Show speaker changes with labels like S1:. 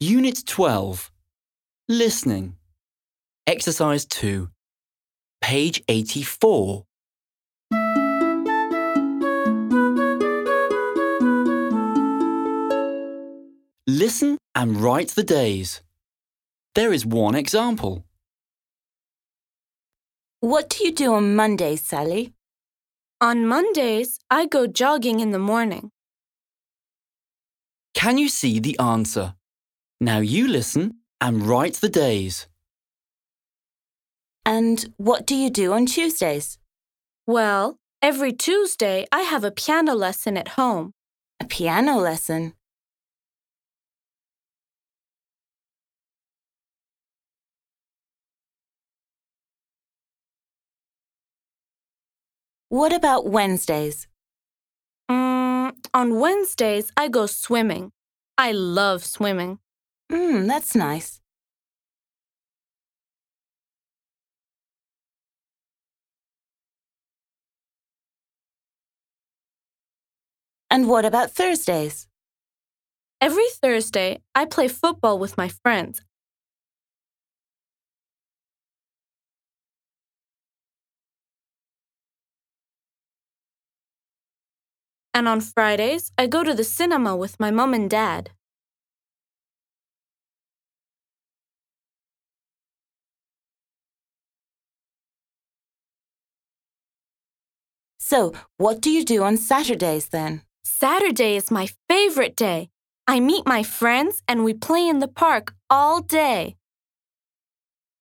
S1: Unit 12. Listening. Exercise 2. Page 84. Listen and write the days. There is one example.
S2: What do you do on Mondays, Sally?
S3: On Mondays, I go jogging in the morning.
S1: Can you see the answer? Now you listen and write the days.
S2: And what do you do on Tuesdays?
S3: Well, every Tuesday, I have a piano lesson at home.
S2: A piano lesson. What about Wednesdays?
S3: On Wednesdays, I go swimming. I love swimming.
S2: That's nice. And what about Thursdays?
S3: Every Thursday, I play football with my friends. And on Fridays, I go to the cinema with my mom and dad.
S2: So, what do you do on Saturdays then?
S3: Saturday is my favorite day. I meet my friends and we play in the park all day.